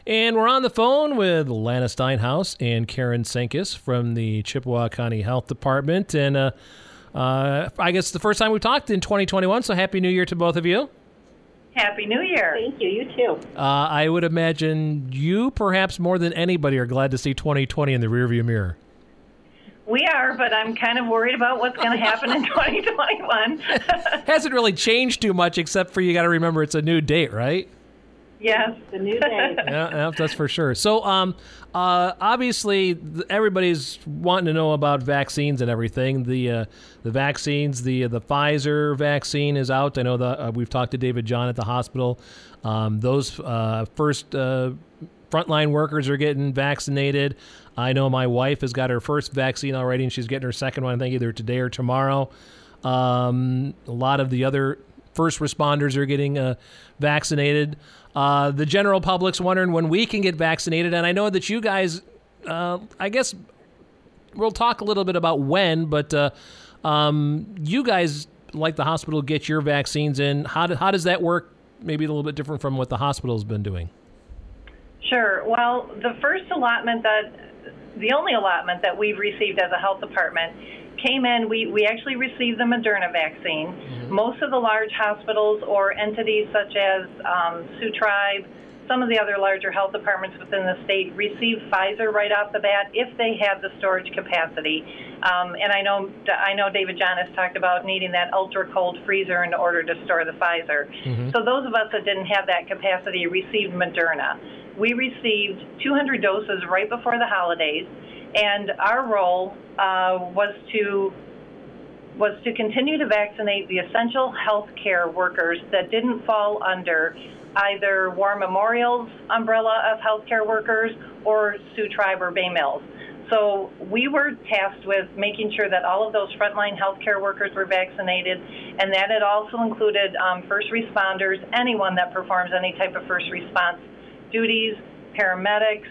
And we're on the phone with Lana Steinhaus and Karen Senkis from the Chippewa County Health Department. And I guess it's the first time we've talked in 2021, so Happy New Year to both of you. Happy New Year. Thank you. You too. I would imagine you, perhaps more than anybody, are glad to see 2020 in the rearview mirror. We are, but I'm kind of worried about what's going to happen in 2021. Hasn't really changed too much, except for you got to remember it's a new date, right? Yes. It's a new day. Yeah, that's for sure. So, obviously, everybody's wanting to know about vaccines and everything. The vaccines, the Pfizer vaccine is out. I know that we've talked to David John at the hospital. Those first frontline workers are getting vaccinated. I know my wife has got her first vaccine already, and she's getting her second one, I think, either today or tomorrow. A lot of the other first responders are getting vaccinated. The general public's wondering when we can get vaccinated, and I know that you guys, I guess we'll talk a little bit about when, but you guys, like the hospital, get your vaccines in. How does that work? Maybe a little bit different from what the hospital's been doing. Sure. Well, the only allotment that we've received as a health department came in, we actually received the Moderna vaccine. Mm-hmm. Most of the large hospitals or entities such as Sioux Tribe, some of the other larger health departments within the state receive Pfizer right off the bat if they have the storage capacity. And I know David John has talked about needing that ultra-cold freezer in order to store the Pfizer. Mm-hmm. So those of us that didn't have that capacity received Moderna. We received 200 doses right before the holidays, and our role was to continue to vaccinate the essential health care workers that didn't fall under either War Memorial's umbrella of healthcare workers or Sioux Tribe or Bay Mills. So we were tasked with making sure that all of those frontline healthcare workers were vaccinated, and that it also included first responders, anyone that performs any type of first response duties, paramedics,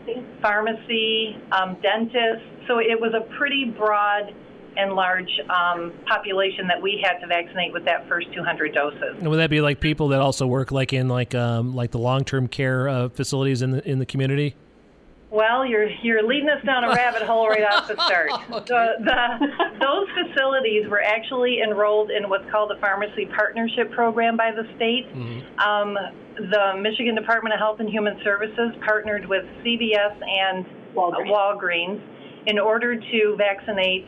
pharmacy, dentists. So it was a pretty broad and large population that we had to vaccinate with that first 200 doses. And would that be like people that also work like in like the long-term care facilities in the community? Well, you're leading us down a rabbit hole right off the start. Okay. Those facilities were actually enrolled in what's called the Pharmacy Partnership Program by the state. Mm-hmm. The Michigan Department of Health and Human Services partnered with CVS and Walgreens in order to vaccinate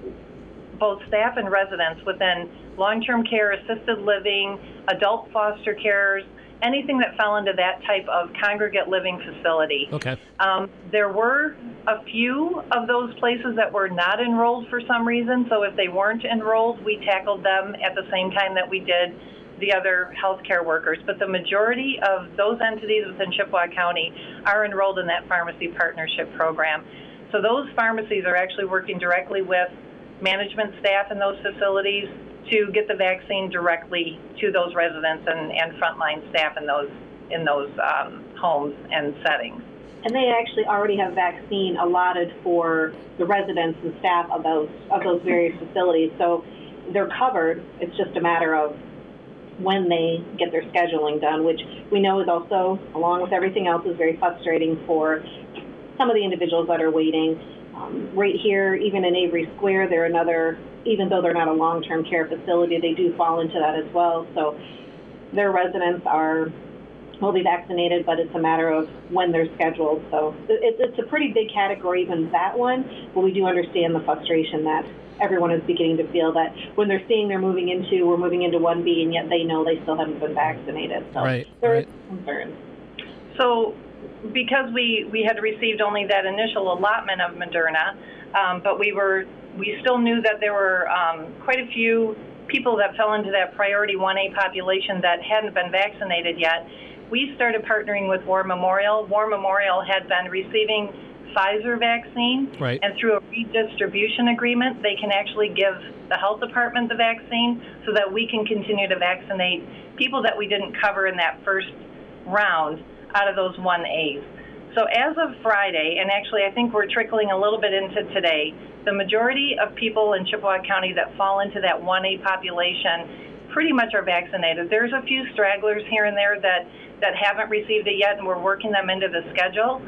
both staff and residents within long-term care, assisted living, adult foster cares, anything that fell into that type of congregate living facility. Okay. There were a few of those places that were not enrolled for some reason, so if they weren't enrolled, we tackled them at the same time that we did the other healthcare workers. But the majority of those entities within Chippewa County are enrolled in that pharmacy partnership program. So those pharmacies are actually working directly with management staff in those facilities to get the vaccine directly to those residents and frontline staff in those homes and settings. And they actually already have vaccine allotted for the residents and staff of those various facilities. So they're covered. It's just a matter of when they get their scheduling done, which we know is also, along with everything else, is very frustrating for some of the individuals that are waiting. Right here, even in Avery Square, they're another, even though they're not a long-term care facility, they do fall into that as well. So their residents will be vaccinated, but it's a matter of when they're scheduled. So it's a pretty big category, even that one, but we do understand the frustration that everyone is beginning to feel that when they're seeing we're moving into 1B, and yet they know they still haven't been vaccinated. So there is concern. So because we had received only that initial allotment of Moderna, but we still knew that there were quite a few people that fell into that priority 1A population that hadn't been vaccinated yet. We started partnering with War Memorial. War Memorial had been receiving Pfizer vaccine, right, and through a redistribution agreement, they can actually give the health department the vaccine so that we can continue to vaccinate people that we didn't cover in that first round out of those 1As. So as of Friday, and actually I think we're trickling a little bit into today, the majority of people in Chippewa County that fall into that 1A population pretty much are vaccinated. There's a few stragglers here and there that haven't received it yet, and we're working them into the schedule.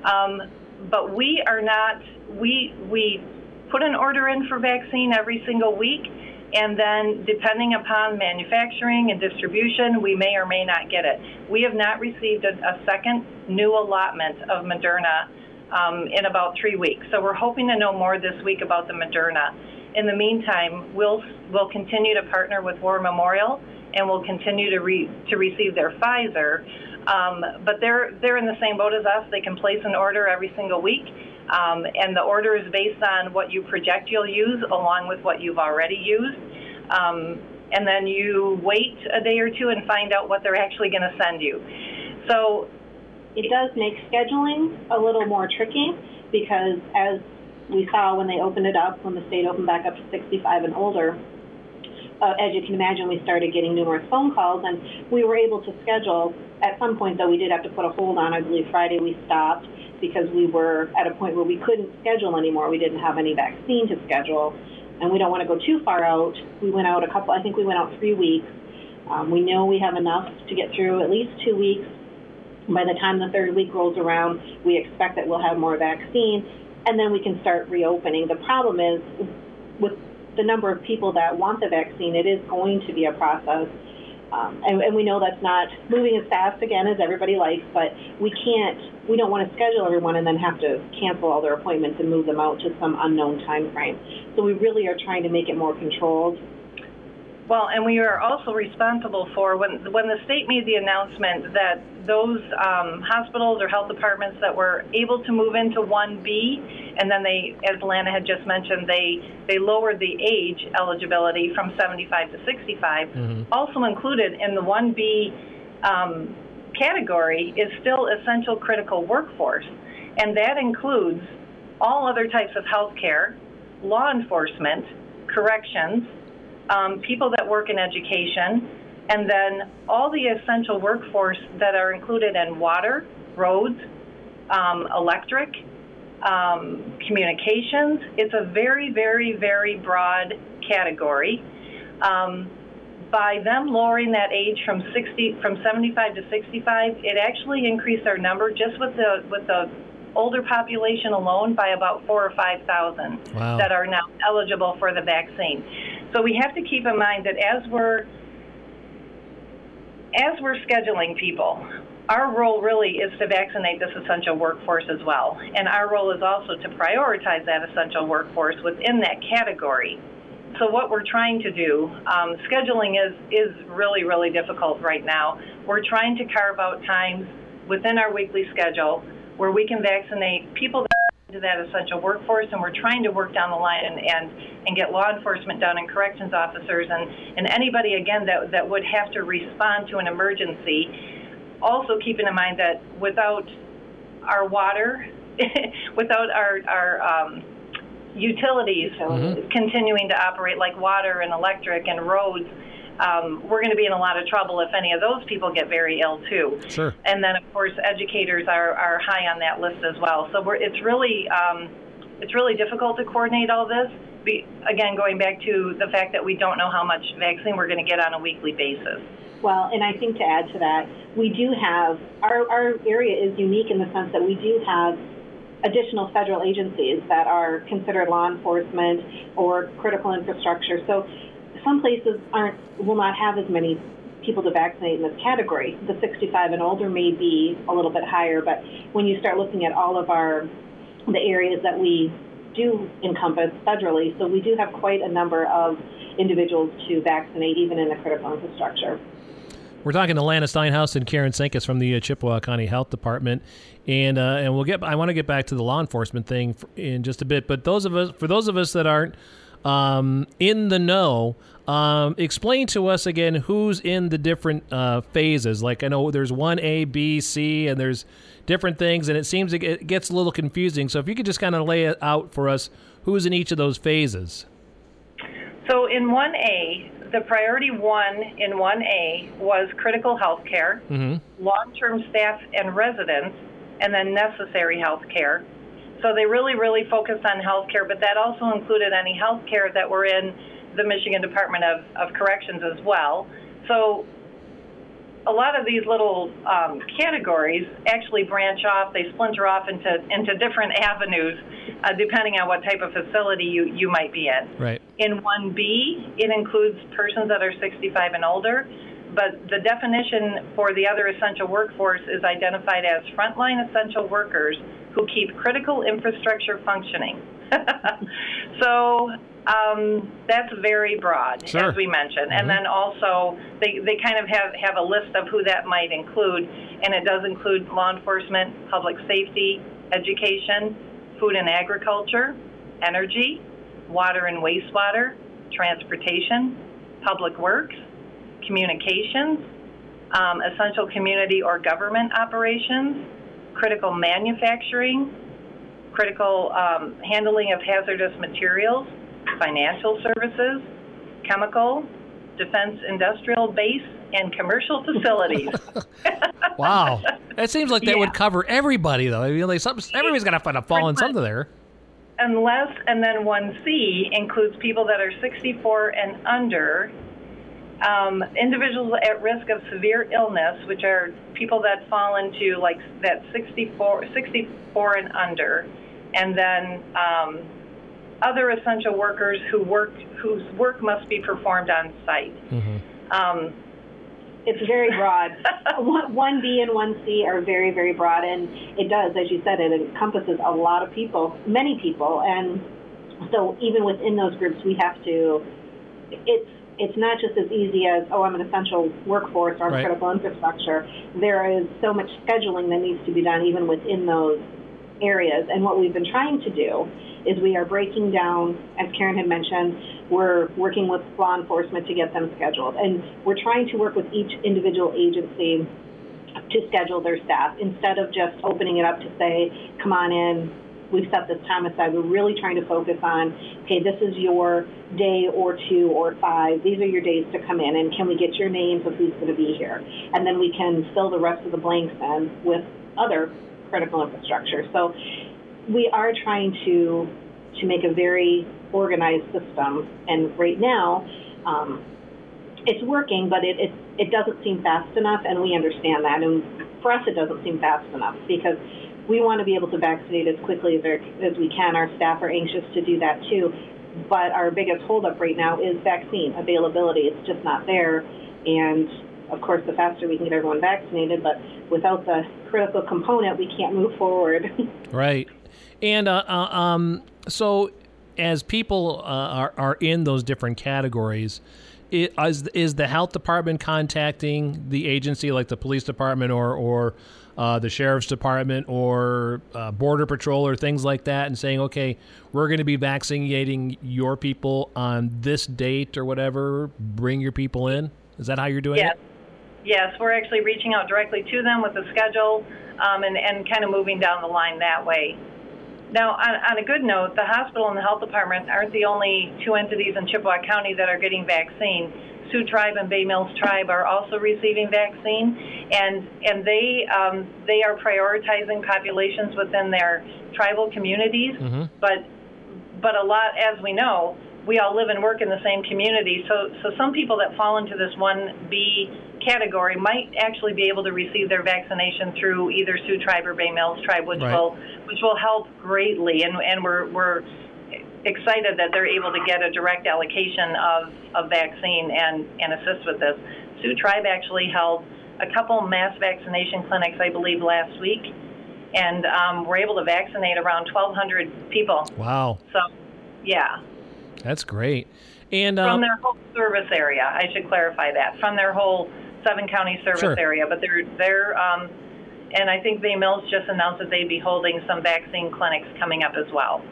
But we are not, we put an order in for vaccine every single week, and then depending upon manufacturing and distribution, we may or may not get it. We have not received a second new allotment of Moderna in about 3 weeks. So we're hoping to know more this week about the Moderna. In the meantime, we'll continue to partner with War Memorial, and we'll continue to receive their Pfizer. But they're in the same boat as us. They can place an order every single week, and the order is based on what you project you'll use along with what you've already used. And then you wait a day or two and find out what they're actually going to send you. So it does make scheduling a little more tricky because, as we saw when they opened it up, when the state opened back up to 65 and older, as you can imagine, we started getting numerous phone calls, and we were able to schedule. At some point, though, we did have to put a hold on. I believe Friday we stopped because we were at a point where we couldn't schedule anymore. We didn't have any vaccine to schedule, and we don't want to go too far out. We went out I think we went out 3 weeks. We know we have enough to get through at least 2 weeks. By the time the third week rolls around, we expect that we'll have more vaccine, and then we can start reopening. The problem is, with the number of people that want the vaccine, it is going to be a process. And we know that's not moving as fast again as everybody likes, but we don't want to schedule everyone and then have to cancel all their appointments and move them out to some unknown time frame. So we really are trying to make it more controlled. Well, and we are also responsible for, when the state made the announcement that those hospitals or health departments that were able to move into 1B, and then they, as Lana had just mentioned, they lowered the age eligibility from 75 to 65, also included in the 1B category is still essential critical workforce, and that includes all other types of health care, law enforcement, corrections, people that work in education, and then all the essential workforce that are included in water, roads, electric, communications. It's a very, very, very broad category. By them lowering that age from 75 to 65, it actually increased our number just with the older population alone by about 4,000 or 5,000 that are now eligible for the vaccine. So we have to keep in mind that as we're scheduling people, our role really is to vaccinate this essential workforce as well. And our role is also to prioritize that essential workforce within that category. So what we're trying to do, scheduling is really, really difficult right now. We're trying to carve out times within our weekly schedule where we can vaccinate people that are into that essential workforce, and we're trying to work down the line and get law enforcement done and corrections officers and anybody, again, that would have to respond to an emergency. Also keeping in mind that without our water, without our utilities continuing to operate like water and electric and roads, we're going to be in a lot of trouble if any of those people get very ill too. Sure. And then, of course, educators are high on that list as well. So it's really difficult to coordinate all this. Again, going back to the fact that we don't know how much vaccine we're going to get on a weekly basis. Well, and I think to add to that, we do have, our area is unique in the sense that we do have additional federal agencies that are considered law enforcement or critical infrastructure. So some places will not have as many people to vaccinate in this category. The 65 and older may be a little bit higher, but when you start looking at all of the areas that we do encompass federally, so we do have quite a number of individuals to vaccinate, even in the critical infrastructure. We're talking to Lana Steinhaus and Karen Senkus from the Chippewa County Health Department, and I want to get back to the law enforcement thing in just a bit. But for those of us that aren't in the know, explain to us again who's in the different phases. Like, I know there's 1A, B, C, and there's different things, and it seems it gets a little confusing. So if you could just kind of lay it out for us, who's in each of those phases? So in 1A, the priority one in 1A was critical health care, long-term staff and residents, and then necessary health care. So they really, really focused on health care, but that also included any health care that were in the Michigan Department of Corrections as well. So a lot of these little categories actually branch off. They splinter off into different avenues depending on what type of facility you might be in. Right. In 1B, it includes persons that are 65 and older, but the definition for the other essential workforce is identified as frontline essential workers who keep critical infrastructure functioning. So that's very broad, sure. as we mentioned. And then also they kind of have a list of who that might include, and it does include law enforcement, public safety, education, food and agriculture, energy, water and wastewater, transportation, public works, communications, essential community or government operations, critical manufacturing, critical handling of hazardous materials, financial services, chemical, defense industrial base, and commercial facilities. Wow. That seems like that would cover everybody, though. I mean, like everybody's got to fall in something there. And then 1C includes people that are 64 and under, individuals at risk of severe illness, which are people that fall into like that 64 and under, and then other essential workers whose work must be performed on site. It's very broad. 1B and 1C are very, very broad, and it does, as you said, it encompasses a lot of people, many people, and so even within those groups, we have to. It's not just as easy as, I'm an essential workforce or I'm critical infrastructure. There is so much scheduling that needs to be done even within those areas. And what we've been trying to do is we are breaking down, as Karen had mentioned, we're working with law enforcement to get them scheduled. And we're trying to work with each individual agency to schedule their staff instead of just opening it up to say, come on in, we've set this time aside. We're really trying to focus on, okay, this is your day or 2 or 5. These are your days to come in, and can we get your names of who's going to be here? And then we can fill the rest of the blanks in with other critical infrastructure. So we are trying to make a very organized system, and right now it's working, but it doesn't seem fast enough, and we understand that. And for us, it doesn't seem fast enough because we want to be able to vaccinate as quickly as we can. Our staff are anxious to do that too. But our biggest holdup right now is vaccine availability. It's just not there. And, of course, the faster we can get everyone vaccinated, but without the critical component, we can't move forward. Right. And so as people are in those different categories, is the health department contacting the agency, like the police department or the sheriff's department or border patrol or things like that, and saying, okay, we're going to be vaccinating your people on this date or whatever, bring your people in? Is that how you're doing it? Yes, we're actually reaching out directly to them with the schedule and kind of moving down the line that way. Now, on a good note, the hospital and the health department aren't the only 2 entities in Chippewa County that are getting vaccine. Sioux Tribe and Bay Mills Tribe are also receiving vaccine, and they are prioritizing populations within their tribal communities. But a lot, as we know, we all live and work in the same community. So some people that fall into this 1B category might actually be able to receive their vaccination through either Sioux Tribe or Bay Mills Tribe, which will help greatly. And we're excited that they're able to get a direct allocation of vaccine and assist with this. Sioux Tribe actually held a couple mass vaccination clinics, I believe, last week, and we're able to vaccinate around 1,200 people. Wow. So, yeah. That's great. And from their whole service area, I should clarify that, from their whole 7-county service area. But they're and I think Bay Mills just announced that they'd be holding some vaccine clinics coming up as well.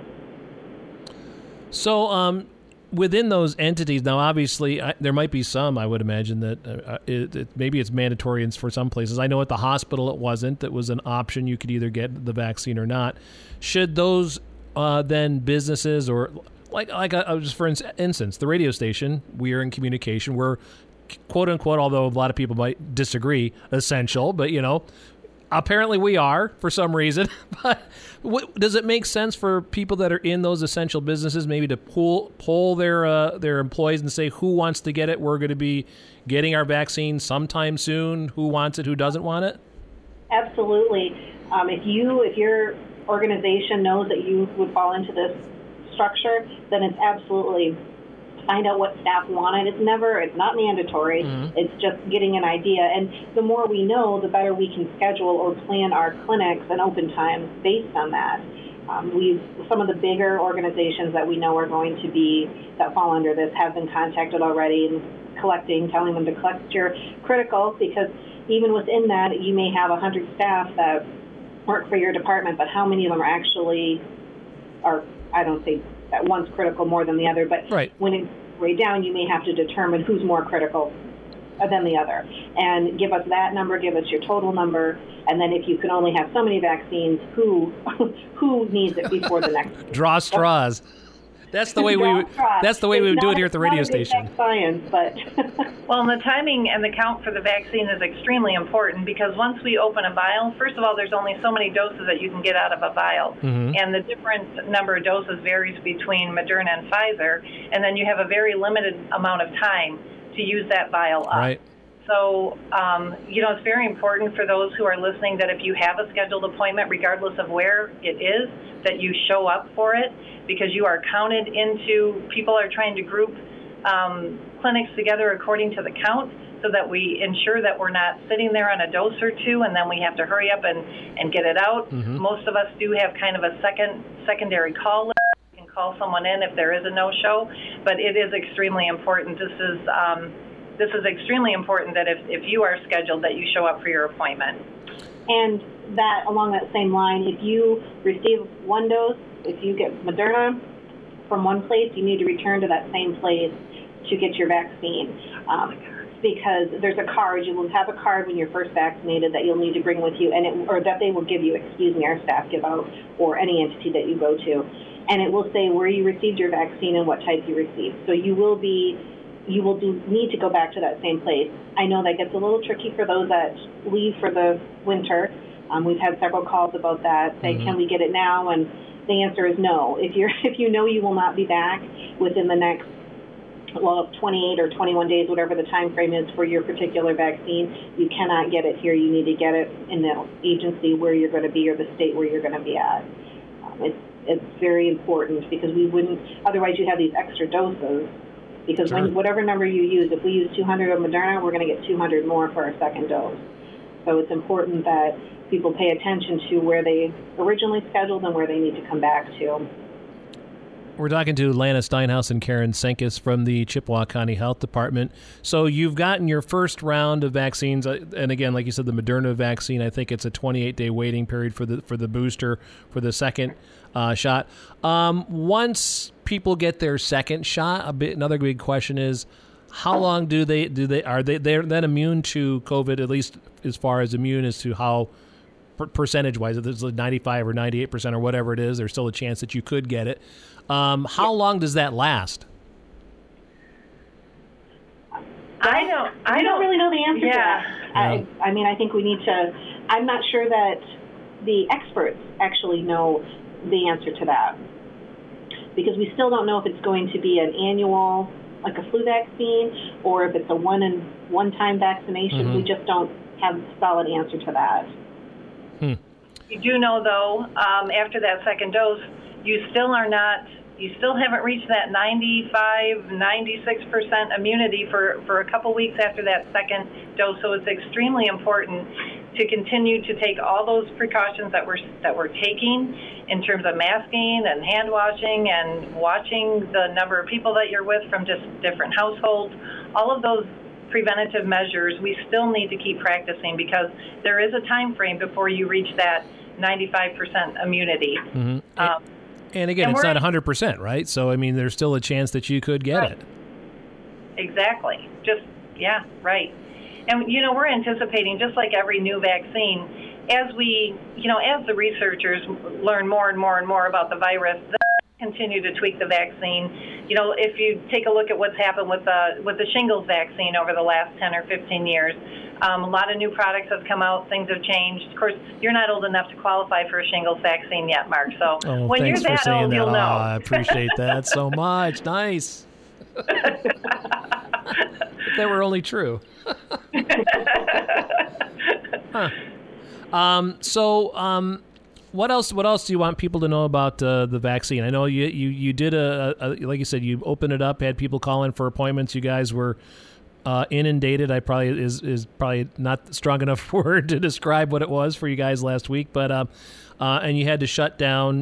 So within those entities, now obviously there might be some, I would imagine, that maybe it's mandatory for some places. I know at the hospital it wasn't. It was an option. You could either get the vaccine or not. Should those then businesses or like just for instance, the radio station, we are in communication. We're quote unquote, although a lot of people might disagree, essential, but Apparently we are, for some reason. But does it make sense for people that are in those essential businesses maybe to poll their employees and say, who wants to get it? We're going to be getting our vaccine sometime soon. Who wants it? Who doesn't want it? Absolutely. If your organization knows that you would fall into this structure, then it's absolutely find out what staff want it. It's not mandatory. It's just getting an idea. And the more we know, the better we can schedule or plan our clinics and open times based on that. Some of the bigger organizations that we know are going to be, that fall under this, have been contacted already and telling them to collect your critical, because even within that, you may have 100 staff that work for your department, but how many of them I don't think that one's critical more than the other, but right. When it's way down, you may have to determine who's more critical than the other. And give us that number, give us your total number, and then if you can only have so many vaccines, who needs it before the next? Draw straws. That's the way we would do it here at the radio station. Science, but well, and the timing and the count for the vaccine is extremely important, because once we open a vial, first of all, there's only so many doses that you can get out of a vial, and the different number of doses varies between Moderna and Pfizer, and then you have a very limited amount of time to use that vial up. Right. So, it's very important for those who are listening that if you have a scheduled appointment, regardless of where it is, that you show up for it, because you are counted into, people are trying to group clinics together according to the count, so that we ensure that we're not sitting there on a dose or two and then we have to hurry up and get it out. Most of us do have kind of a secondary call list. You can call someone in if there is a no-show, but it is extremely important. This is extremely important that if you are scheduled, that you show up for your appointment. And that, along that same line, if you receive one dose, if you get Moderna from one place, you need to return to that same place to get your vaccine. Because there's a card, you will have a card when you're first vaccinated that you'll need to bring with you, or that they will give you, our staff give out, or any entity that you go to. And it will say where you received your vaccine and what type you received. So you will need to go back to that same place. I know that gets a little tricky for those that leave for the winter. We've had several calls about that, saying, can we get it now? And the answer is no. If you know you will not be back within the next 28 or 21 days, whatever the time frame is for your particular vaccine, you cannot get it here. You need to get it in the agency where you're going to be, or the state where you're going to be at. It's very important, because otherwise you have these extra doses. Because whatever number you use, if we use 200 of Moderna, we're going to get 200 more for our second dose. So it's important that people pay attention to where they originally scheduled and where they need to come back to. We're talking to Lana Steinhaus and Karen Senkis from the Chippewa County Health Department. So you've gotten your first round of vaccines, and again, like you said, the Moderna vaccine, I think it's a 28-day waiting period for the booster for the second shot. Once people get their second shot, another big question is, how long are they then immune to COVID, at least as far as immune as to how percentage-wise, if it's like 95 or 98% or whatever it is, there's still a chance that you could get it. How long does that last? I don't really know the answer to that. I mean, I think we need to. I'm not sure that the experts actually know the answer to that, because we still don't know if it's going to be an annual, like a flu vaccine, or if it's a one-time vaccination. We just don't have a solid answer to that. You do know, though, after that second dose, you still haven't reached that 95, 96% immunity for a couple weeks after that second dose. So it's extremely important to continue to take all those precautions that we're taking in terms of masking and hand washing and watching the number of people that you're with from just different households. All of those preventative measures we still need to keep practicing, because there is a time frame before you reach that 95% immunity. And again, it's not 100%, right? So, I mean, there's still a chance that you could get it. Exactly. Right. And, we're anticipating, just like every new vaccine, as the researchers learn more and more and more about the virus, they'll continue to tweak the vaccine. If you take a look at what's happened with the shingles vaccine over the last 10 or 15 years, A lot of new products have come out. Things have changed. Of course, you're not old enough to qualify for a shingles vaccine yet, Mark. So when you're that old, you'll know. I appreciate that so much. Nice. If that were only true. Huh. What else do you want people to know about the vaccine? I know you did like you said, you opened it up, had people call in for appointments. You guys were inundated. I probably is probably not strong enough word to describe what it was for you guys last week, but and you had to shut down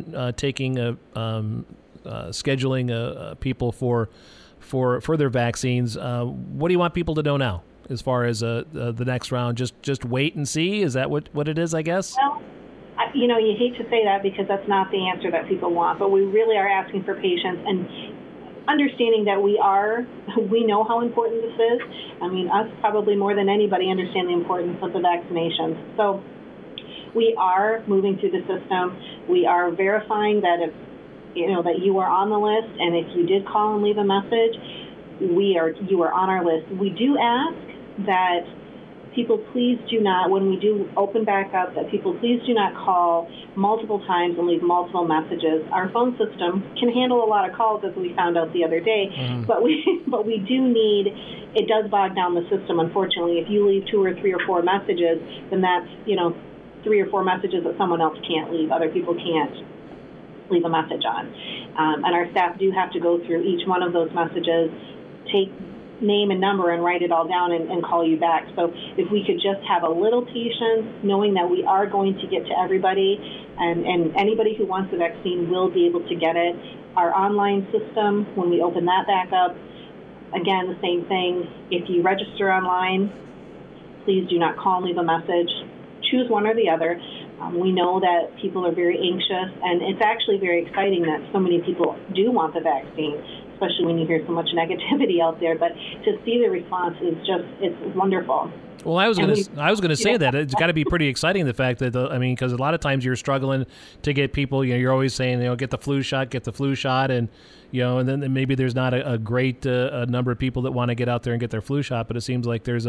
scheduling people for their vaccines. What do you want people to know now as far as the next round? Just wait and see? Is that what it is, I guess? Well, you hate to say that because that's not the answer that people want, but we really are asking for patience and understanding that we know how important this is. I mean, us probably more than anybody understand the importance of the vaccinations. So we are moving through the system. We are verifying that if that you are on the list, and if you did call and leave a message, you are on our list. We do ask that people please do not, when we do open back up, that people please do not call multiple times and leave multiple messages. Our phone system can handle a lot of calls, as we found out the other day, but we do need, it does bog down the system, unfortunately. If you leave 2 or 3 or 4 messages, then that's, 3 or 4 messages that someone else can't leave. Other people can't leave a message on. And our staff do have to go through each one of those messages, take name and number and write it all down and call you back. So if we could just have a little patience, knowing that we are going to get to everybody, and anybody who wants the vaccine will be able to get it. Our online system, when we open that back up, again, the same thing. If you register online, please do not call and leave a message. Choose one or the other. We know that people are very anxious, and it's actually very exciting that so many people do want the vaccine, especially when you hear so much negativity out there. But to see the response is it's wonderful. Well, I was going to say that it's got to be pretty exciting, the fact that because a lot of times you're struggling to get people. You're always saying get the flu shot, and and then maybe there's not a great number of people that want to get out there and get their flu shot. But it seems like there's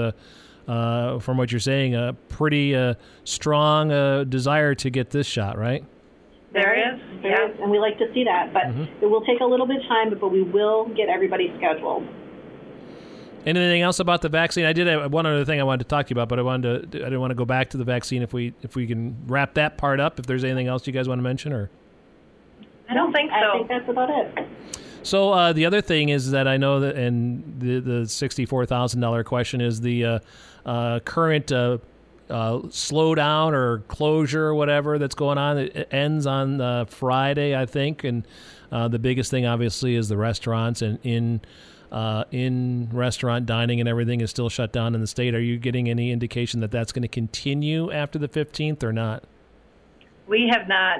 from what you're saying, a pretty strong desire to get this shot, right? There is, and we like to see that, but it will take a little bit of time, but we will get everybody scheduled. Anything else about the vaccine? I did have one other thing I wanted to talk to you about, but I didn't want to go back to the vaccine. If we can wrap that part up, if there's anything else you guys want to mention, or I don't think so. I think that's about it. So the other thing is that I know that, and the $64,000 question is the current slowdown or closure or whatever that's going on. It ends on Friday, I think, and the biggest thing obviously is the restaurants, and in restaurant dining and everything is still shut down in the state. Are you getting any indication that that's going to continue after the 15th or not? We have not.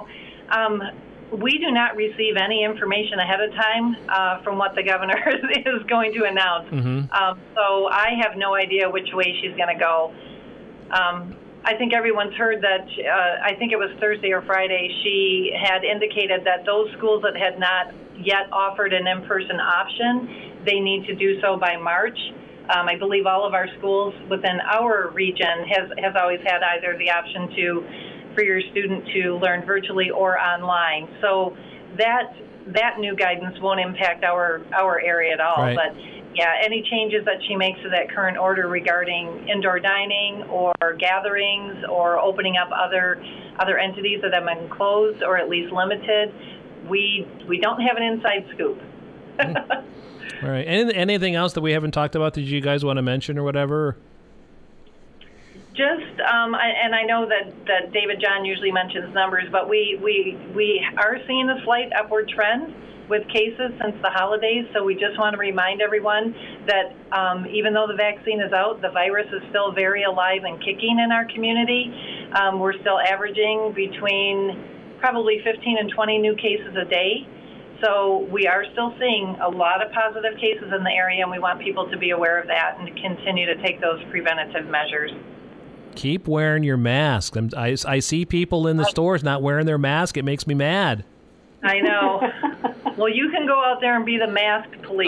We do not receive any information ahead of time from what the governor is going to announce. So I have no idea which way she's going to go. I think everyone's heard that, I think it was Thursday or Friday, she had indicated that those schools that had not yet offered an in-person option, they need to do so by March. I believe all of our schools within our region has always had either the option for your student to learn virtually or online. So that new guidance won't impact our area at all. Right. But yeah, any changes that she makes to that current order regarding indoor dining or gatherings or opening up other entities that have been closed or at least limited, we don't have an inside scoop. All right. Anything else that we haven't talked about that you guys want to mention or whatever? Just, and I know that David John usually mentions numbers, but we are seeing a slight upward trend with cases since the holidays. So we just want to remind everyone that even though the vaccine is out, the virus is still very alive and kicking in our community. We're still averaging between probably 15 and 20 new cases a day. So we are still seeing a lot of positive cases in the area, and we want people to be aware of that and to continue to take those preventative measures. Keep wearing your mask. I see people in the stores not wearing their mask. It makes me mad. I know. Well, you can go out there and be the masked police.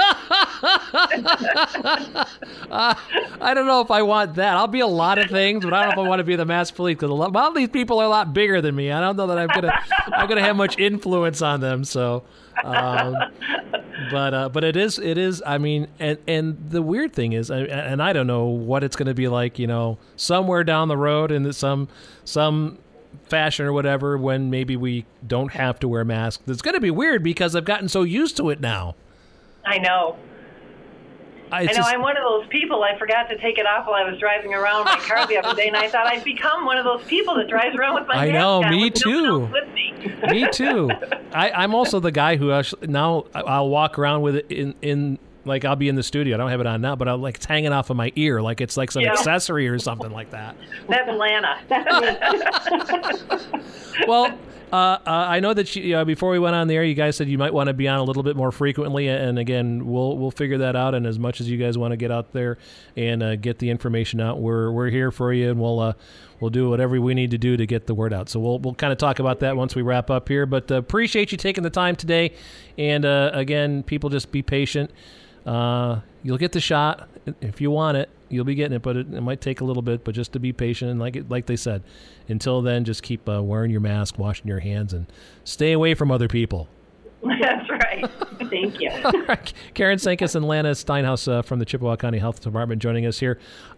I don't know if I want that. I'll be a lot of things, but I don't know if I want to be the masked police because a lot of these people are a lot bigger than me. I don't know that I'm gonna have much influence on them. So, but it is. I mean, and the weird thing is, and I don't know what it's going to be like. Somewhere down the road in some fashion or whatever, when maybe we don't have to wear masks. It's going to be weird because I've gotten so used to it now. I know. I'm one of those people. I forgot to take it off while I was driving around my car the other day, and I thought I'd become one of those people that drives around with my mask on. I know, me me too. Me too. I'm also the guy who now I'll walk around with it in like I'll be in the studio. I don't have it on now, but it's hanging off of my ear like it's like some accessory or something like that. That's Lana. Well, I know that before we went on the air, you guys said you might want to be on a little bit more frequently, and again, we'll figure that out. And as much as you guys want to get out there and get the information out, we're here for you, and we'll do whatever we need to do to get the word out. So we'll kind of talk about that once we wrap up here. But appreciate you taking the time today, and again, people just be patient. You'll get the shot if you want it. You'll be getting it, but it might take a little bit. But just to be patient, and like they said, until then, just keep wearing your mask, washing your hands, and stay away from other people. That's right. Thank you. All right. Karen Sankus and Lana Steinhaus from the Chippewa County Health Department joining us here